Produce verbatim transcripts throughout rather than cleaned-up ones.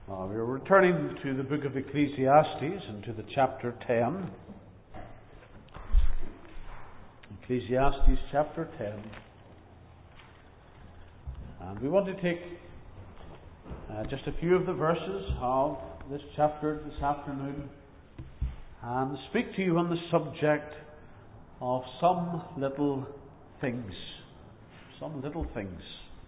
Uh, we're returning to the book of Ecclesiastes and to the chapter ten. Ecclesiastes chapter ten. And we want to take uh, just a few of the verses of this chapter this afternoon and speak to you on the subject of some little things. Some little things.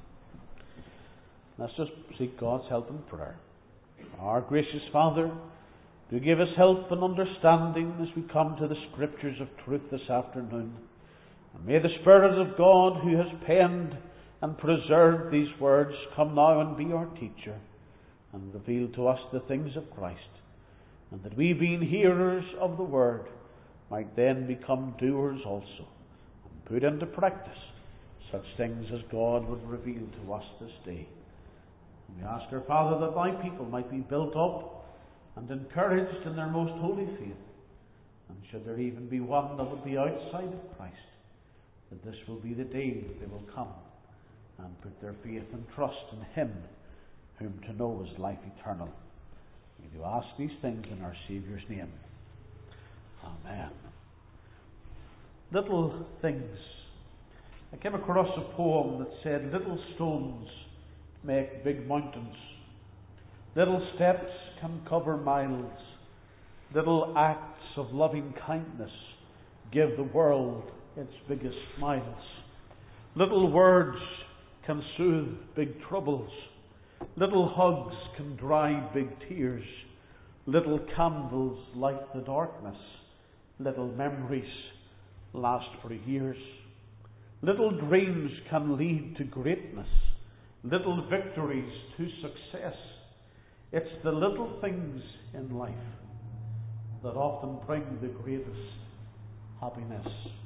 Let's just seek God's help in prayer. Our gracious Father, do give us help and understanding as we come to the Scriptures of truth this afternoon. And may the Spirit of God, who has penned and preserved these words, come now and be our teacher and reveal to us the things of Christ, and that we, being hearers of the Word, might then become doers also, and put into practice such things as God would reveal to us this day. We ask our Father that thy people might be built up and encouraged in their most holy faith. And should there even be one that would be outside of Christ, that this will be the day that they will come and put their faith and trust in Him whom to know is life eternal. We do ask these things in our Saviour's name. Amen. Little things. I came across a poem that said, "Little stones make big mountains. Little steps can cover miles. Little acts of loving kindness give the world its biggest smiles. Little words can soothe big troubles. Little hugs can dry big tears. Little candles light the darkness. Little memories last for years. Little dreams can lead to greatness. Little victories to success. It's the little things in life that often bring the greatest happiness."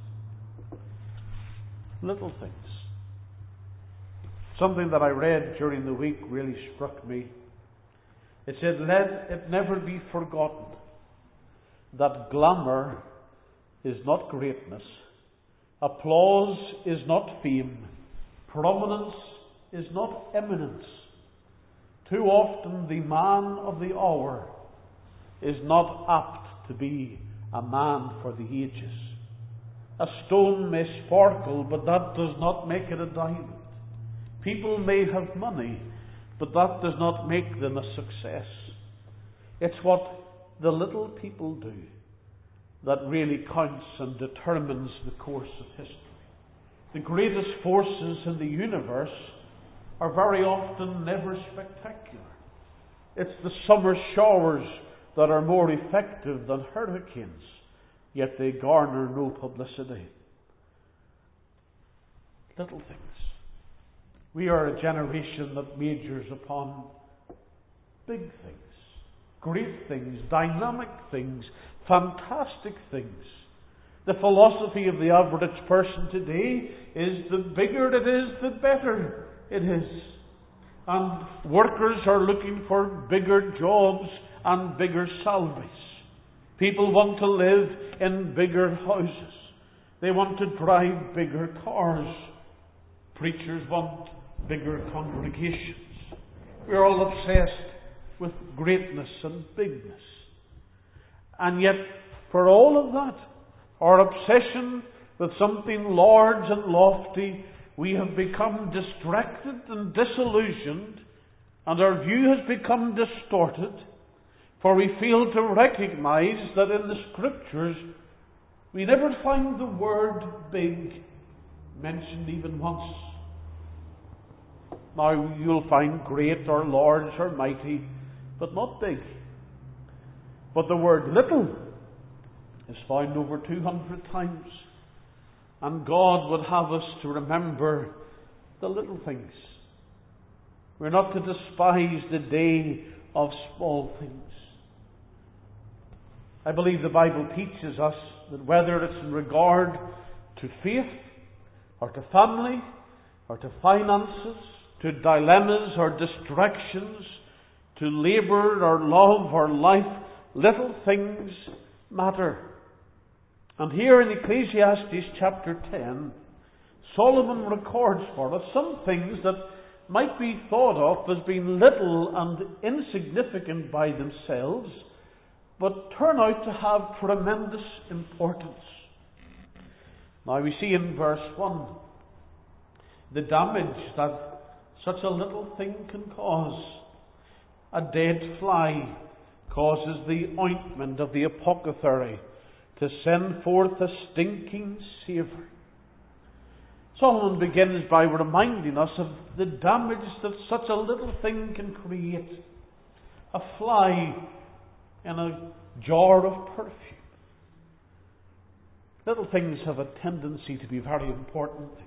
Little things. Something that I read during the week really struck me. It said, "Let it never be forgotten that glamour is not greatness, applause is not fame, prominence is not eminence. Too often the man of the hour is not apt to be a man for the ages. A stone may sparkle, but that does not make it a diamond. People may have money, but that does not make them a success. It's what the little people do that really counts and determines the course of history. The greatest forces in the universe are very often never spectacular. It's the summer showers that are more effective than hurricanes, yet they garner no publicity. Little things. We are a generation that majors upon big things, great things, dynamic things, fantastic things. The philosophy of the average person today is the bigger it is, the better it is. And workers are looking for bigger jobs and bigger salaries. People want to live in bigger houses. They want to drive bigger cars. Preachers want bigger congregations. We're all obsessed with greatness and bigness. And yet, for all of that, our obsession with something large and lofty, we have become distracted and disillusioned, and our view has become distorted, for we fail to recognize that in the Scriptures we never find the word big mentioned even once. Now, you'll find great or large or mighty, but not big. But the word little is found over two hundred times. And God would have us to remember the little things. We're not to despise the day of small things. I believe the Bible teaches us that whether it's in regard to faith, or to family, or to finances, to dilemmas or distractions, to labour or love or life, little things matter. And here in Ecclesiastes chapter ten, Solomon records for us some things that might be thought of as being little and insignificant by themselves, but turn out to have tremendous importance. Now we see in verse one the damage that such a little thing can cause. A dead fly causes the ointment of the apothecary to send forth a stinking savour. Solomon begins by reminding us of the damage that such a little thing can create. A fly in a jar of perfume. Little things have a tendency to be very important things.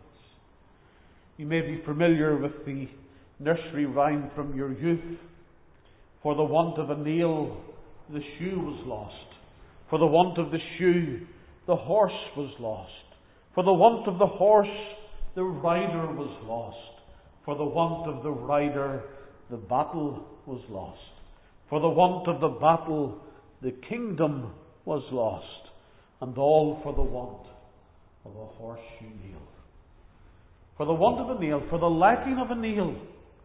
You may be familiar with the nursery rhyme from your youth. For the want of a nail, the shoe was lost. For the want of the shoe, the horse was lost. For the want of the horse, the rider was lost. For the want of the rider, the battle was lost. For the want of the battle, the kingdom was lost. And all for the want of a horseshoe nail. For the want of a nail, for the lacking of a nail,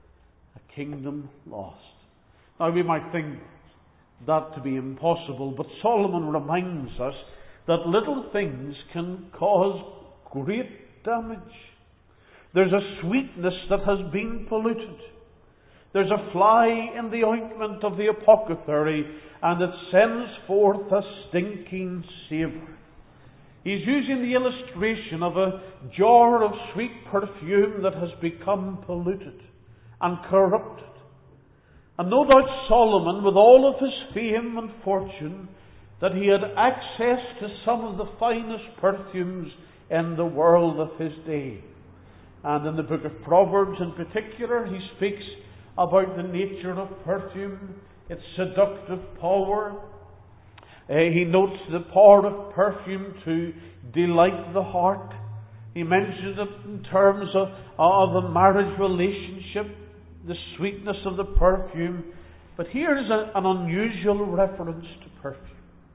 a kingdom lost. Now we might think that to be impossible, but Solomon reminds us that little things can cause great damage. There's a sweetness that has been polluted. There's a fly in the ointment of the apothecary, and it sends forth a stinking savour. He's using the illustration of a jar of sweet perfume that has become polluted and corrupted. And no doubt Solomon, with all of his fame and fortune, that he had access to some of the finest perfumes in the world of his day. And in the book of Proverbs in particular, he speaks about the nature of perfume, its seductive power. Uh, he notes the power of perfume to delight the heart. He mentions it in terms of, of a marriage relationship, the sweetness of the perfume. But here is a, an unusual reference to perfume.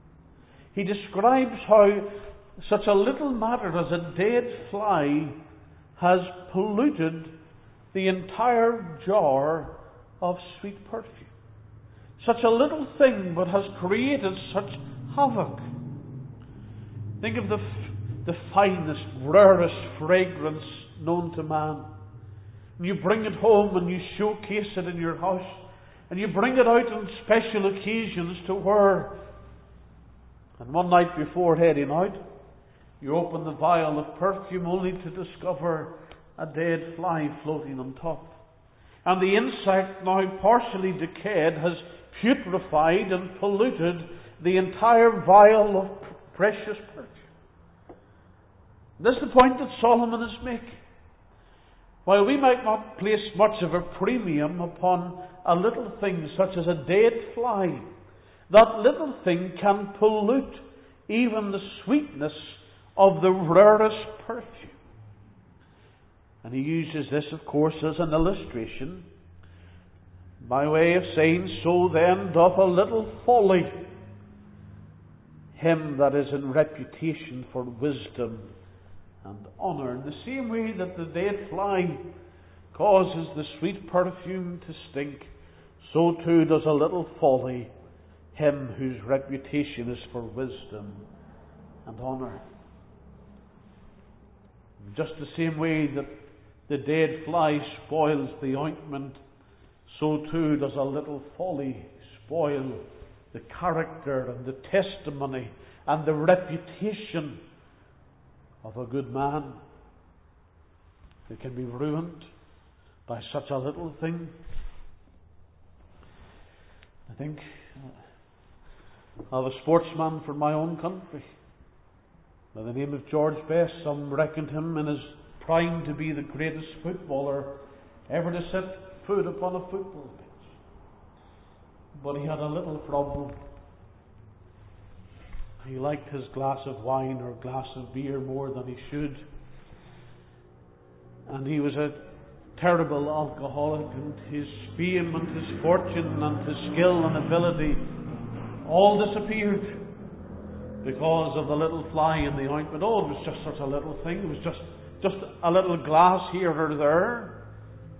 He describes how such a little matter as a dead fly has polluted the entire jar of sweet perfume. Such a little thing, but has created such havoc. Think of the, the finest, rarest fragrance known to man. And you bring it home and you showcase it in your house. And you bring it out on special occasions to wear. And one night before heading out, you open the vial of perfume only to discover a dead fly floating on top. And the insect, now partially decayed, has putrefied and polluted the entire vial of precious perfume. This is the point that Solomon is making. While we might not place much of a premium upon a little thing such as a dead fly, that little thing can pollute even the sweetness of the rarest perfume. And he uses this, of course, as an illustration, by way of saying, so then doth a little folly him that is in reputation for wisdom and honour. In the same way that the dead fly causes the sweet perfume to stink, so too does a little folly him whose reputation is for wisdom and honour. Just the same way that the dead fly spoils the ointment, so too does a little folly spoil the character and the testimony and the reputation of a good man. It can be ruined by such a little thing. I think of a sportsman from my own country by the name of George Best. Some reckoned him in his prime to be the greatest footballer ever to set foot upon a football pitch. But he had a little problem. He liked his glass of wine or glass of beer more than he should. And he was a terrible alcoholic, and his fame and his fortune and his skill and ability all disappeared because of the little fly in the ointment. Oh, it was just such a little thing. It was just, just a little glass here or there.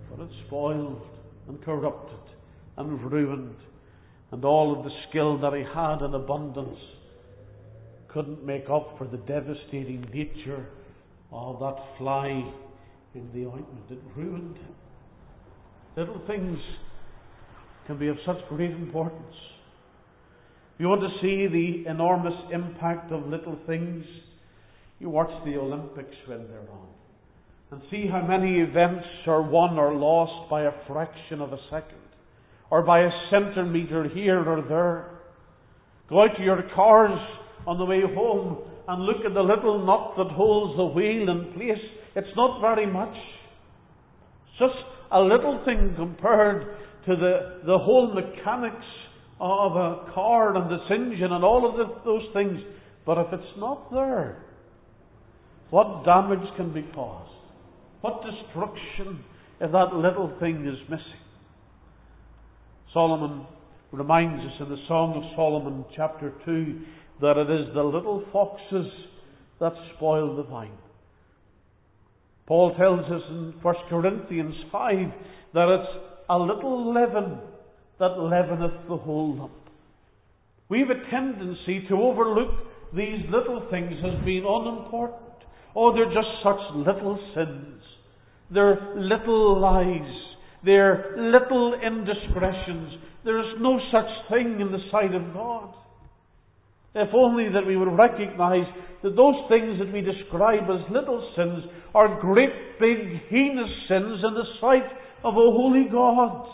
But it's spoiled and corrupted and ruined, and all of the skill that he had in abundance couldn't make up for the devastating nature of that fly in the ointment. It ruined him. Little things can be of such great importance. If you want to see the enormous impact of little things, you watch the Olympics when they're on, and see how many events are won or lost by a fraction of a second, or by a centimetre here or there. Go out to your cars on the way home and look at the little nut that holds the wheel in place. It's not very much. It's just a little thing compared to the, the whole mechanics of a car and its engine and all of the, those things. But if it's not there, what damage can be caused? What destruction if that little thing is missing? Solomon reminds us in the Song of Solomon, chapter two, that it is the little foxes that spoil the vine. Paul tells us in First Corinthians five that it's a little leaven that leaveneth the whole lump. We have a tendency to overlook these little things as being unimportant. Oh, they're just such little sins. They're little lies. They're little indiscretions. There is no such thing in the sight of God. If only that we would recognize that those things that we describe as little sins are great, big, heinous sins in the sight of a holy God.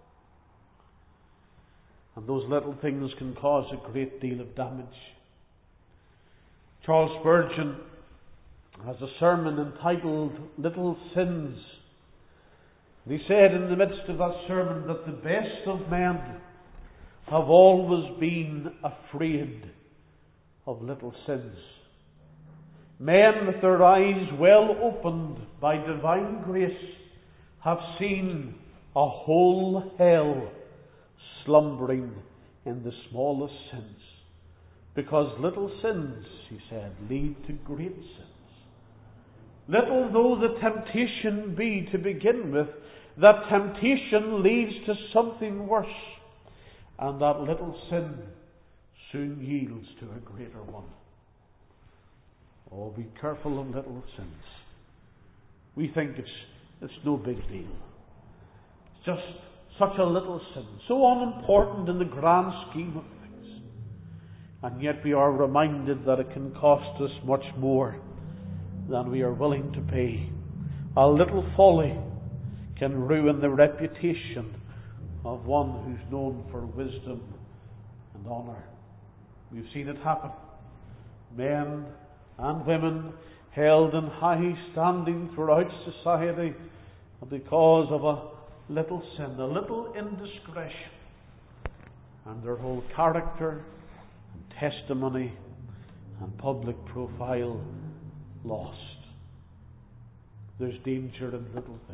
And those little things can cause a great deal of damage. Charles Spurgeon has a sermon entitled Little Sins. And he said in the midst of that sermon that the best of men have always been afraid of little sins. Men with their eyes well opened by divine grace have seen a whole hell slumbering in the smallest sins. Because little sins, he said, lead to great sins. Little though the temptation be to begin with, that temptation leads to something worse. And that little sin soon yields to a greater one. Oh, be careful of little sins. We think it's, it's no big deal. It's just such a little sin, so unimportant in the grand scheme of things. And yet we are reminded that it can cost us much more than we are willing to pay. A little folly can ruin the reputation of one who's known for wisdom and honour. We've seen it happen. Men and women held in high standing throughout society because of a little sin, a little indiscretion, and their whole character and testimony and public profile lost. There's danger in little things.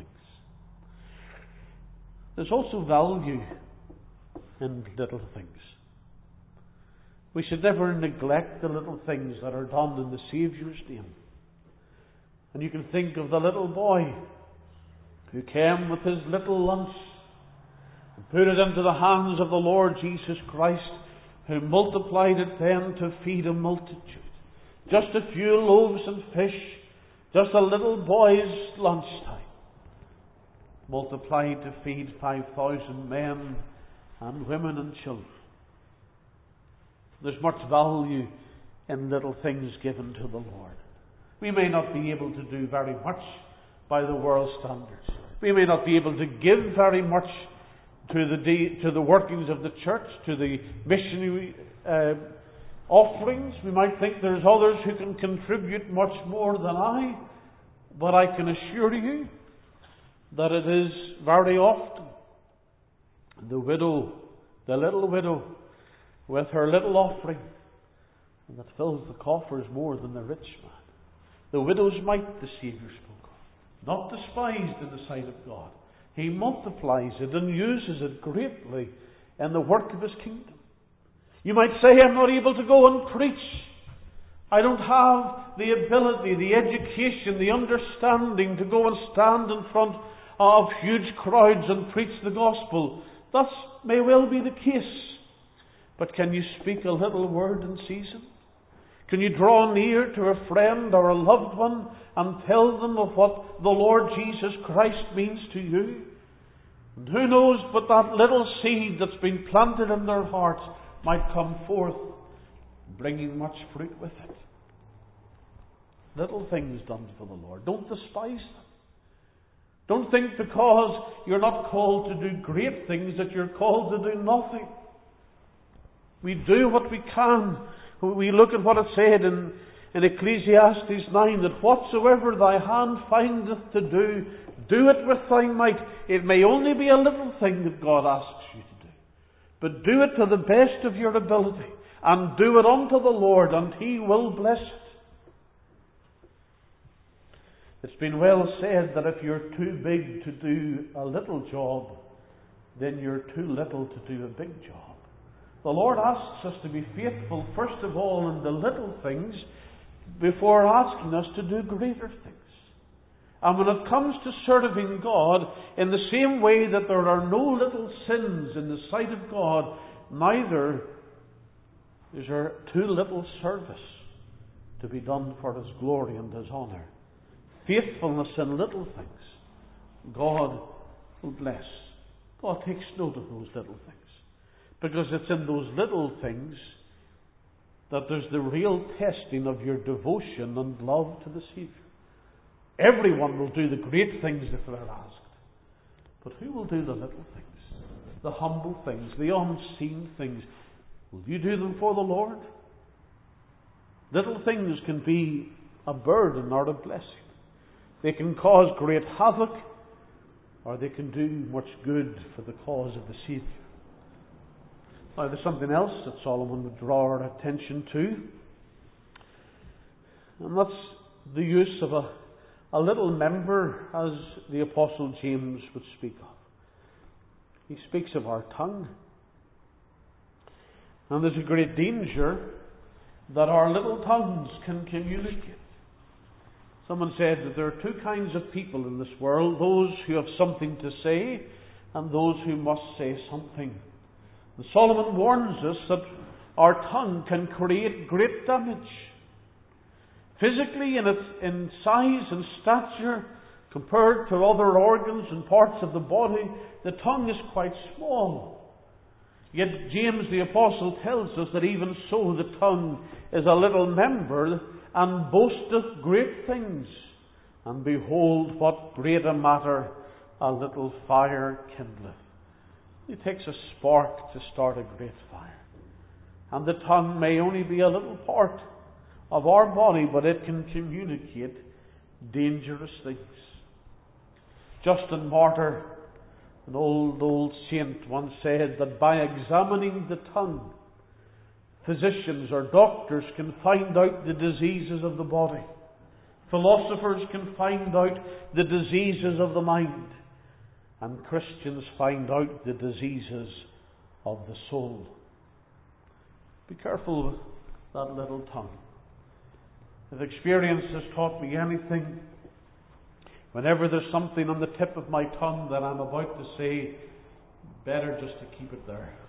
There's also value in little things. We should never neglect the little things that are done in the Saviour's name. And you can think of the little boy who came with his little lunch and put it into the hands of the Lord Jesus Christ, who multiplied it then to feed a multitude. Just a few loaves and fish, just a little boy's lunchtime, multiplied to feed five thousand men and women and children. There's much value in little things given to the Lord. We may not be able to do very much by the world's standards. We may not be able to give very much to the de- to the workings of the church, to the missionary uh, offerings. We might think there's others who can contribute much more than I, but I can assure you that it is very often the widow, the little widow, with her little offering, and that fills the coffers more than the rich man. The widow's mite the Saviour spoke of, not despised in the sight of God. He multiplies it and uses it greatly in the work of His kingdom. You might say, I'm not able to go and preach. I don't have the ability, the education, the understanding to go and stand in front of huge crowds and preach the gospel. That may well be the case. But can you speak a little word in season? Can you draw near to a friend or a loved one and tell them of what the Lord Jesus Christ means to you? And who knows but that little seed that's been planted in their hearts might come forth, bringing much fruit with it. Little things done for the Lord. Don't despise them. Don't think because you're not called to do great things that you're called to do nothing. We do what we can. We look at what it said in, in Ecclesiastes nine, that whatsoever thy hand findeth to do, do it with thy might. It may only be a little thing that God asks you to do, but do it to the best of your ability, and do it unto the Lord, and He will bless it. It's been well said that if you're too big to do a little job, then you're too little to do a big job. The Lord asks us to be faithful, first of all, in the little things, before asking us to do greater things. And when it comes to serving God, in the same way that there are no little sins in the sight of God, neither is there too little service to be done for His glory and His honour. Faithfulness in little things, God will bless. God takes note of those little things. Because it's in those little things that there's the real testing of your devotion and love to the Saviour. Everyone will do the great things if they're asked. But who will do the little things? The humble things, the unseen things. Will you do them for the Lord? Little things can be a burden or a blessing. They can cause great havoc, or they can do much good for the cause of the Saviour. Now, there's something else that Solomon would draw our attention to, and that's the use of a, a little member, as the Apostle James would speak of. He speaks of our tongue. And there's a great danger that our little tongues can communicate. Someone said that there are two kinds of people in this world, those who have something to say and those who must say something. And Solomon warns us that our tongue can create great damage. Physically, in its in size and stature, compared to other organs and parts of the body, the tongue is quite small. Yet James the Apostle tells us that even so the tongue is a little member, and boasteth great things. And behold, what greater matter a little fire kindleth. It takes a spark to start a great fire. And the tongue may only be a little part of our body, but it can communicate dangerous things. Justin Martyr, an old, old saint, once said that by examining the tongue, physicians or doctors can find out the diseases of the body. Philosophers can find out the diseases of the mind. And Christians find out the diseases of the soul. Be careful with that little tongue. If experience has taught me anything, whenever there's something on the tip of my tongue that I'm about to say, better just to keep it there.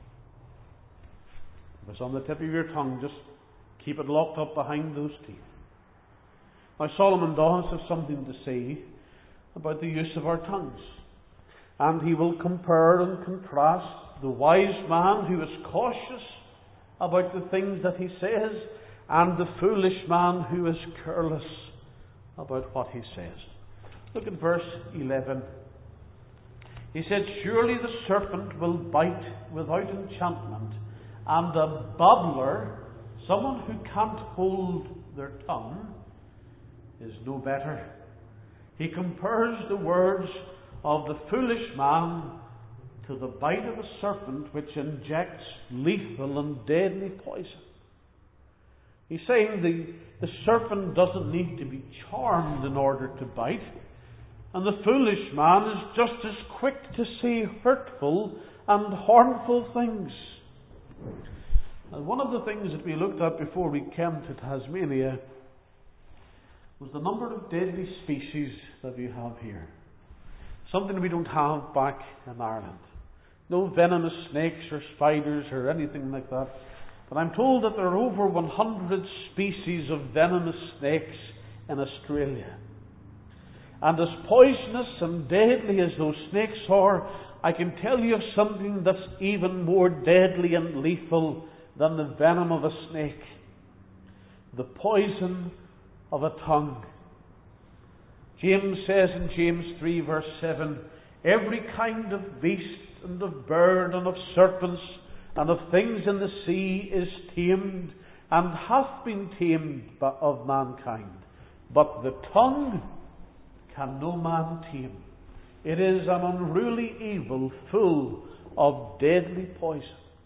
If it's on the tip of your tongue, just keep it locked up behind those teeth. Now, Solomon does have something to say about the use of our tongues. And he will compare and contrast the wise man who is cautious about the things that he says and the foolish man who is careless about what he says. Look at verse eleven. He said, surely the serpent will bite without enchantment, and a babbler, someone who can't hold their tongue, is no better. He compares the words of the foolish man to the bite of a serpent which injects lethal and deadly poison. He's saying the, the serpent doesn't need to be charmed in order to bite, and the foolish man is just as quick to say hurtful and harmful things. And one of the things that we looked at before we came to Tasmania was the number of deadly species that we have here. Something we don't have back in Ireland. No venomous snakes or spiders or anything like that. But I'm told that there are over one hundred species of venomous snakes in Australia. And as poisonous and deadly as those snakes are, I can tell you of something that's even more deadly and lethal than the venom of a snake. The poison of a tongue. James says in James three verse seven, every kind of beast and of bird and of serpents and of things in the sea is tamed and hath been tamed of mankind. But the tongue can no man tame. It is an unruly evil full of deadly poison.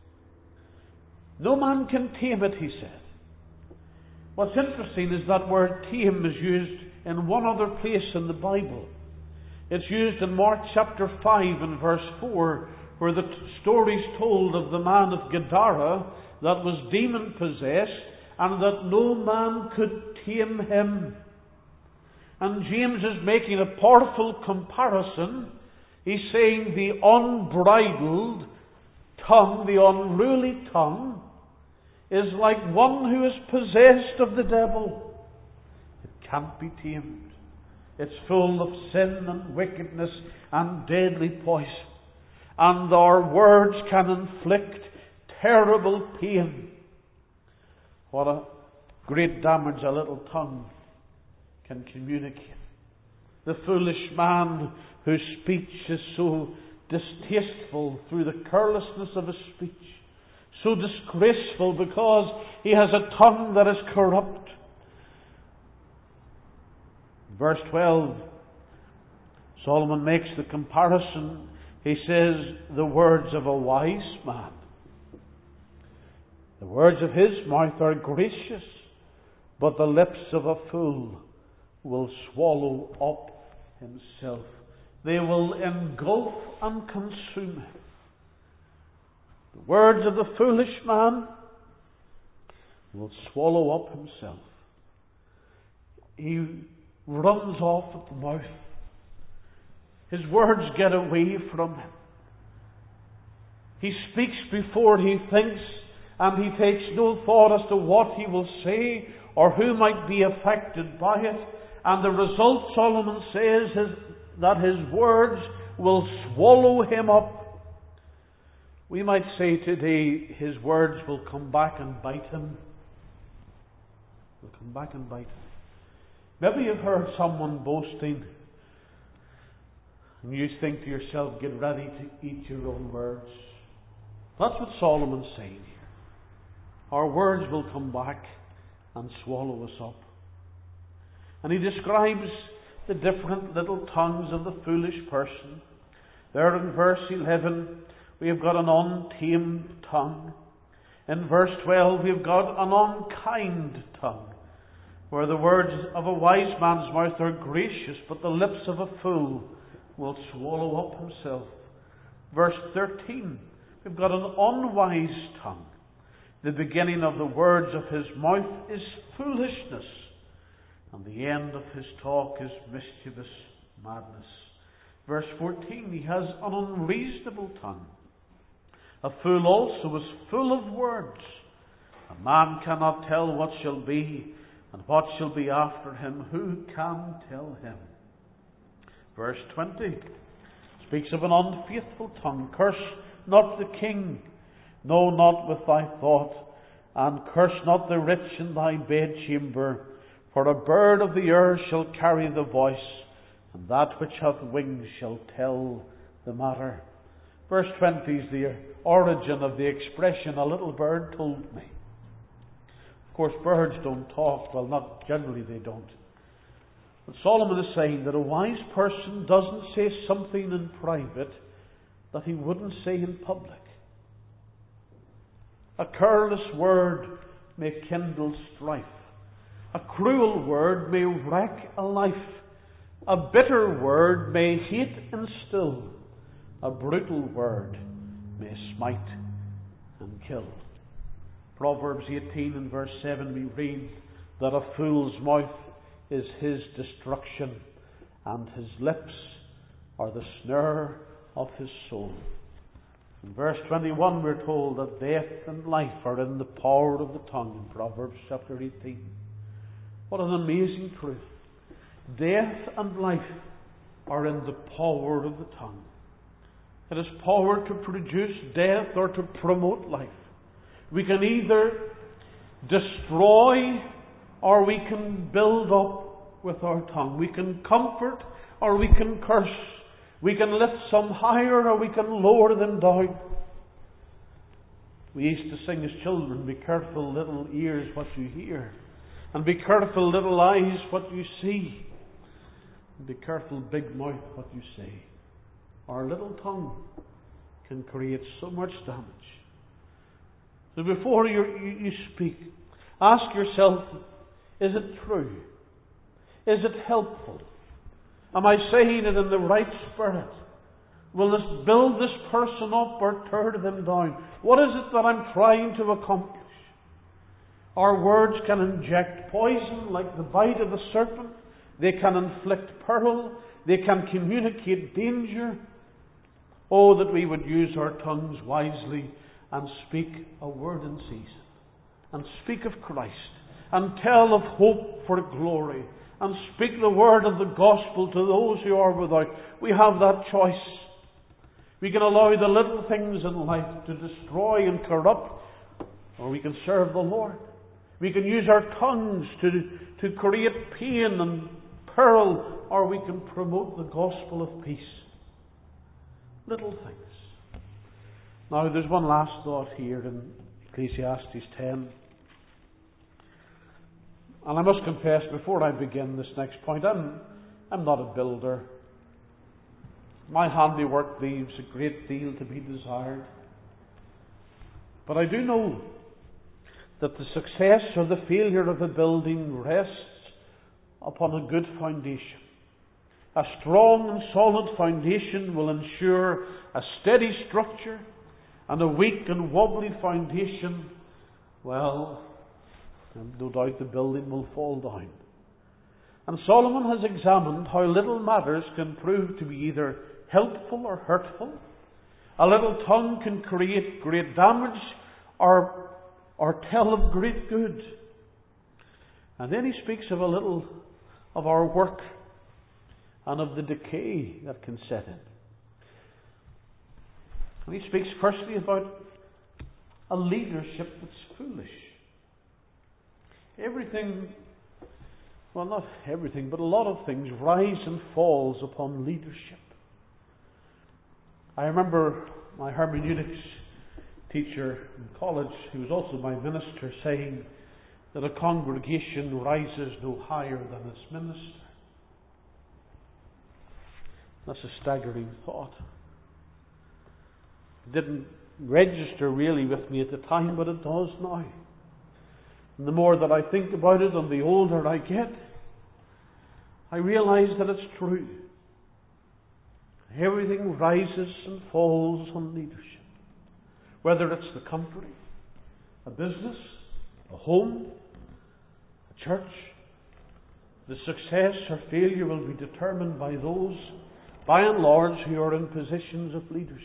No man can tame it, he said. What's interesting is that word tame is used in one other place in the Bible. It's used in Mark chapter five and verse four, where the story is told of the man of Gadara that was demon possessed and that no man could tame him. And James is making a powerful comparison. He's saying the unbridled tongue, the unruly tongue, is like one who is possessed of the devil. Can't be tamed. It's full of sin and wickedness and deadly poison. And our words can inflict terrible pain. What a great damage a little tongue can communicate. The foolish man whose speech is so distasteful through the carelessness of his speech, so disgraceful because he has a tongue that is corrupt. Verse twelve, Solomon makes the comparison. He says, the words of a wise man, the words of his mouth are gracious, but the lips of a fool will swallow up himself. They will engulf and consume him. The words of the foolish man will swallow up himself. He runs off at the mouth. His words get away from him. He speaks before he thinks, and he takes no thought as to what he will say or who might be affected by it. And the result, Solomon says, is that his words will swallow him up. We might say today, his words will come back and bite him. Will come back and bite him. Maybe you've heard someone boasting, and you think to yourself, get ready to eat your own words. That's what Solomon's saying here. Our words will come back and swallow us up. And he describes the different little tongues of the foolish person. There in verse eleven, we have got an untamed tongue. In verse twelve, we have got an unkind tongue, where the words of a wise man's mouth are gracious, but the lips of a fool will swallow up himself. Verse thirteen, we've got an unwise tongue. The beginning of the words of his mouth is foolishness, and the end of his talk is mischievous madness. Verse fourteen, he has an unreasonable tongue. A fool also is full of words. A man cannot tell what shall be, and what shall be after him. Who can tell him? Verse twenty speaks of an unfaithful tongue. Curse not the king, no, not with thy thought, and curse not the rich in thy bedchamber. For a bird of the air shall carry the voice, and that which hath wings shall tell the matter. Verse twenty is the origin of the expression, a little bird told me. Of course, birds don't talk. Well, not generally they don't. But Solomon is saying that a wise person doesn't say something in private that he wouldn't say in public. A careless word may kindle strife. A cruel word may wreck a life. A bitter word may hate instill. A brutal word may smite and kill. Proverbs eighteen and verse seven we read that a fool's mouth is his destruction, and his lips are the snare of his soul. In verse twenty-one we're told that death and life are in the power of the tongue in Proverbs chapter eighteen. What an amazing truth. Death and life are in the power of the tongue. It has power to produce death or to promote life. We can either destroy or we can build up with our tongue. We can comfort or we can curse. We can lift some higher or we can lower them down. We used to sing as children, be careful little ears what you hear, and be careful little eyes what you see, and be careful big mouth what you say. Our little tongue can create so much damage. So before you, you, you speak, ask yourself, is it true? Is it helpful? Am I saying it in the right spirit? Will this build this person up or tear them down? What is it that I'm trying to accomplish? Our words can inject poison like the bite of the serpent. They can inflict peril. They can communicate danger. Oh, that we would use our tongues wisely and speak a word in season, and speak of Christ, and tell of hope for glory, and speak the word of the gospel to those who are without. We have that choice. We can allow the little things in life to destroy and corrupt, or we can serve the Lord. We can use our tongues to, to create pain and peril, or we can promote the gospel of peace. Little things. Now, there's one last thought here in Ecclesiastes ten. And I must confess, before I begin this next point, I'm, I'm not a builder. My handiwork leaves a great deal to be desired. But I do know that the success or the failure of a building rests upon a good foundation. A strong and solid foundation will ensure a steady structure, and a weak and wobbly foundation, well, no doubt the building will fall down. And Solomon has examined how little matters can prove to be either helpful or hurtful. A little tongue can create great damage or, or tell of great good. And then he speaks of a little of our work and of the decay that can set in. And he speaks firstly about a leadership that's foolish. Everything, well, not everything, but a lot of things rise and falls upon leadership. I remember my hermeneutics teacher in college, who was also my minister, saying that a congregation rises no higher than its minister. That's a staggering thought. It didn't register really with me at the time, but it does now. And the more that I think about it and the older I get, I realize that it's true. Everything rises and falls on leadership. Whether it's the country, a business, a home, a church, the success or failure will be determined by those, by and large, who are in positions of leadership.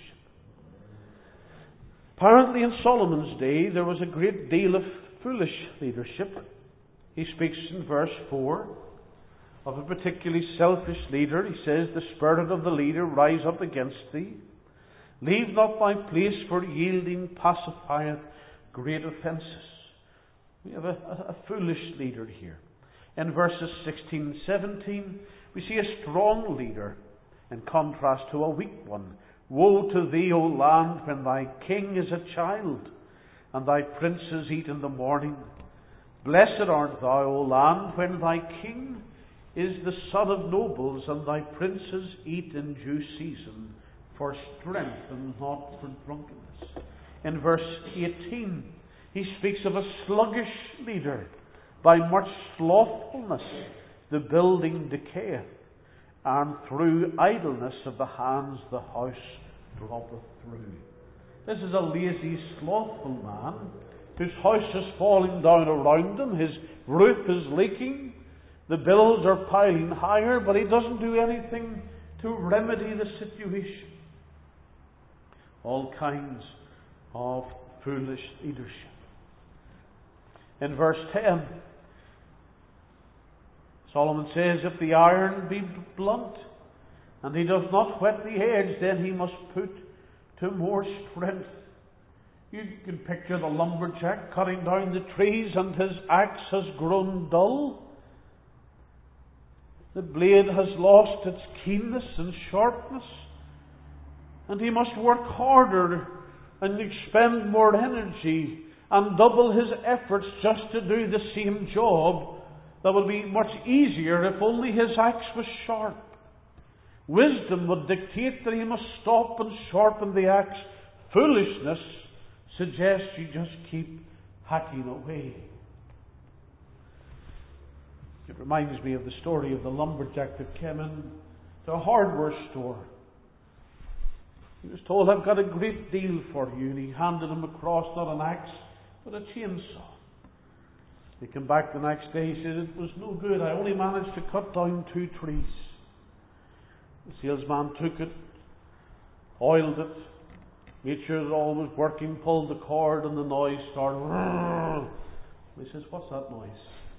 Apparently in Solomon's day there was a great deal of foolish leadership. He speaks in verse four of a particularly selfish leader. He says, "The spirit of the leader rise up against thee. Leave not thy place, for yielding pacifieth great offences." We have a, a, a foolish leader here. In verses sixteen and seventeen, we see a strong leader in contrast to a weak one. "Woe to thee, O land, when thy king is a child, and thy princes eat in the morning. Blessed art thou, O land, when thy king is the son of nobles, and thy princes eat in due season, for strength and not for drunkenness." In verse eighteen, he speaks of a sluggish leader. "By much slothfulness the building decayeth, and through idleness of the hands the house droppeth through." This is a lazy, slothful man whose house is falling down around him. His roof is leaking. The bills are piling higher, but he doesn't do anything to remedy the situation. All kinds of foolish leadership. In verse ten, Solomon says, if the iron be blunt, and he does not whet the edge, then he must put to more strength. You can picture the lumberjack cutting down the trees, and his axe has grown dull. The blade has lost its keenness and sharpness, and he must work harder and expend more energy and double his efforts just to do the same job that would be much easier if only his axe was sharp. Wisdom would dictate that he must stop and sharpen the axe. Foolishness suggests you just keep hacking away. It reminds me of the story of the lumberjack that came in to a hardware store. He was told, I've got a great deal for you. And he handed him across not an axe, but a chainsaw. He came back the next day. He said, it was no good. I only managed to cut down two trees. The salesman took it, oiled it, made sure that all was working, pulled the cord, and the noise started. He says, what's that noise?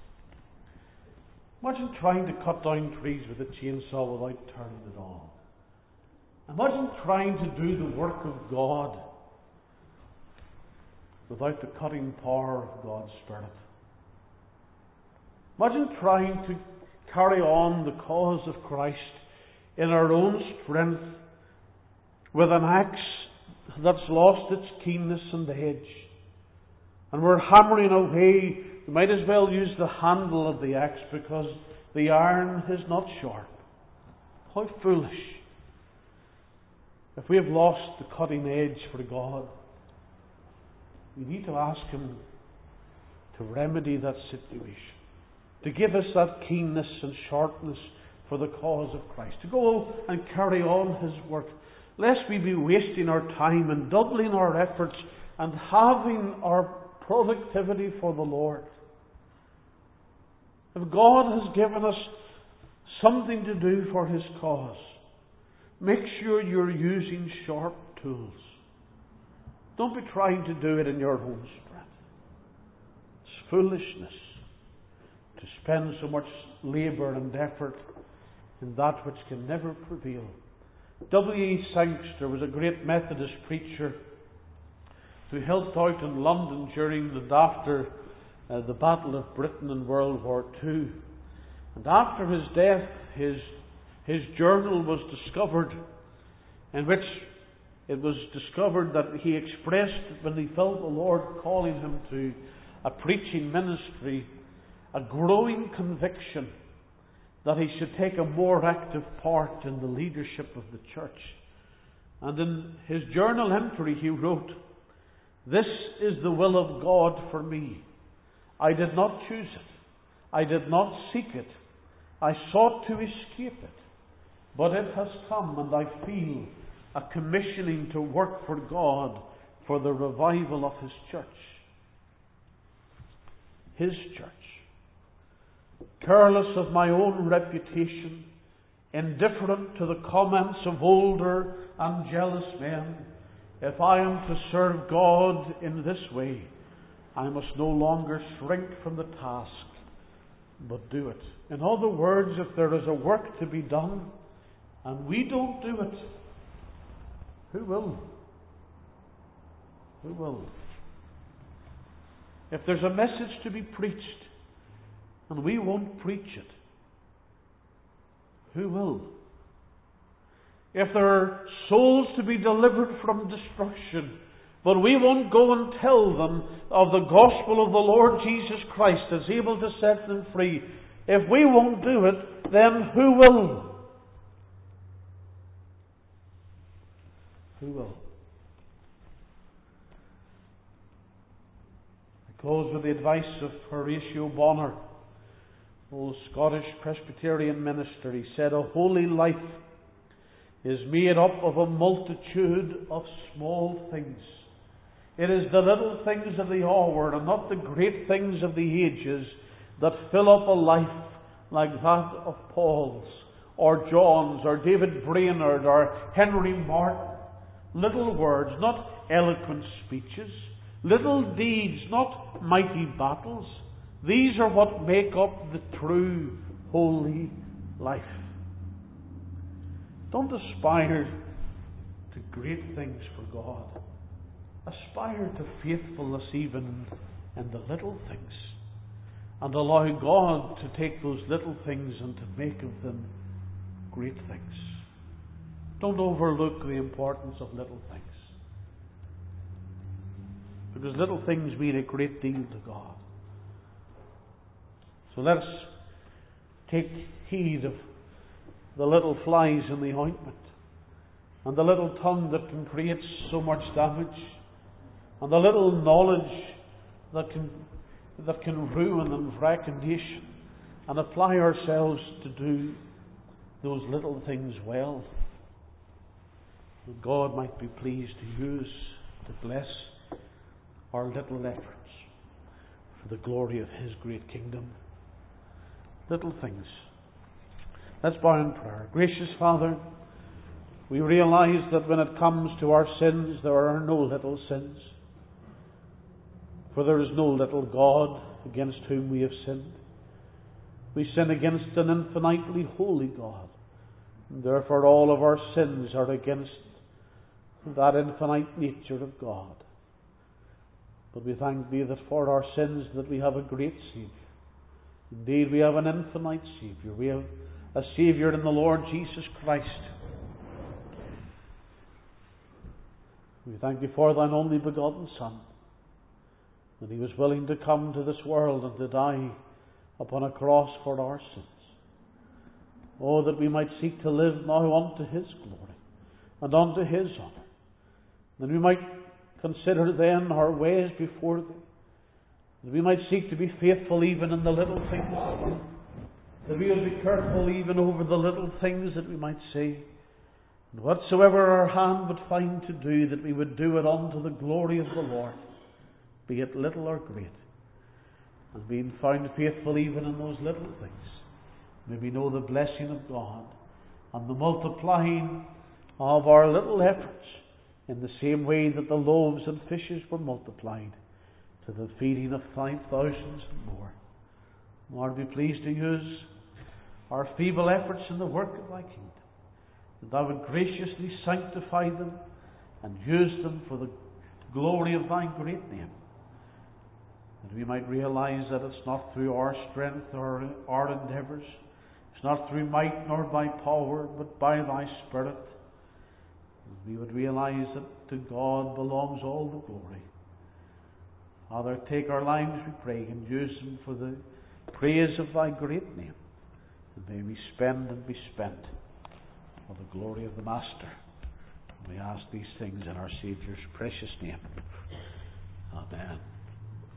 Imagine trying to cut down trees with a chainsaw without turning it on. Imagine trying to do the work of God without the cutting power of God's Spirit. Imagine trying to carry on the cause of Christ in our own strength with an axe that's lost its keenness and edge. And we're hammering away. We might as well use the handle of the axe because the iron is not sharp. How foolish. If we have lost the cutting edge for God, we need to ask Him to remedy that situation, to give us that keenness and sharpness for the cause of Christ, to go and carry on His work, lest we be wasting our time and doubling our efforts and having our productivity for the Lord. If God has given us something to do for His cause, make sure you're using sharp tools. Don't be trying to do it in your own strength. It's foolishness to spend so much labour and effort in that which can never prevail. W E Sangster was a great Methodist preacher who helped out in London during and after uh, the Battle of Britain in World War Two. And after his death, his, his journal was discovered, in which it was discovered that he expressed, when he felt the Lord calling him to a preaching ministry, a growing conviction that he should take a more active part in the leadership of the church. And in his journal entry he wrote, "This is the will of God for me. I did not choose it. I did not seek it. I sought to escape it. But it has come, and I feel a commissioning to work for God for the revival of His church." His church. Careless of my own reputation, indifferent to the comments of older and jealous men, if I am to serve God in this way, I must no longer shrink from the task, but do it. In other words, if there is a work to be done, and we don't do it, who will? Who will? If there's a message to be preached, and we won't preach it, who will? If there are souls to be delivered from destruction, but we won't go and tell them of the gospel of the Lord Jesus Christ as able to set them free, if we won't do it, then who will? Who will? I close with the advice of Horatio Bonner, old Scottish Presbyterian minister. He said, "A holy life is made up of a multitude of small things. It is the little things of the hour and not the great things of the ages that fill up a life like that of Paul's, or Johns or David Brainerd or Henry Martin. Little words, not eloquent speeches. Little deeds, not mighty battles. These are what make up the true holy life. Don't aspire to great things for God. Aspire to faithfulness even in the little things. And allow God to take those little things and to make of them great things. Don't overlook the importance of little things. Because little things mean a great deal to God. So let us take heed of the little flies in the ointment, and the little tongue that can create so much damage, and the little knowledge that can that can ruin and wreck a nation, and apply ourselves to do those little things well, that God might be pleased to use to bless our little efforts for the glory of His great kingdom. Little things. Let's bow in prayer. Gracious Father, we realize that when it comes to our sins, there are no little sins. For there is no little God against whom we have sinned. We sin against an infinitely holy God. And therefore all of our sins are against that infinite nature of God. But we thank Thee that for our sins that we have a great Saviour. Indeed, we have an infinite Saviour. We have a Saviour in the Lord Jesus Christ. We thank Thee for Thine only begotten Son, that He was willing to come to this world and to die upon a cross for our sins. Oh, that we might seek to live now unto His glory and unto His honour. That we might consider then our ways before Thee. That we might seek to be faithful even in the little things. That we would be careful even over the little things that we might say. And whatsoever our hand would find to do, that we would do it unto the glory of the Lord, be it little or great. And being found faithful even in those little things, may we know the blessing of God and the multiplying of our little efforts in the same way that the loaves and fishes were multiplied to the feeding of five thousands and more. Lord, be pleased to use our feeble efforts in the work of Thy kingdom, that Thou would graciously sanctify them and use them for the glory of Thy great name. That we might realize that it's not through our strength or our endeavours, it's not through might nor by power, but by Thy Spirit. And we would realize that to God belongs all the glory. Father, take our lives, we pray, and use them for the praise of Thy great name. And may we spend and be spent for the glory of the Master. And we ask these things in our Saviour's precious name. Amen.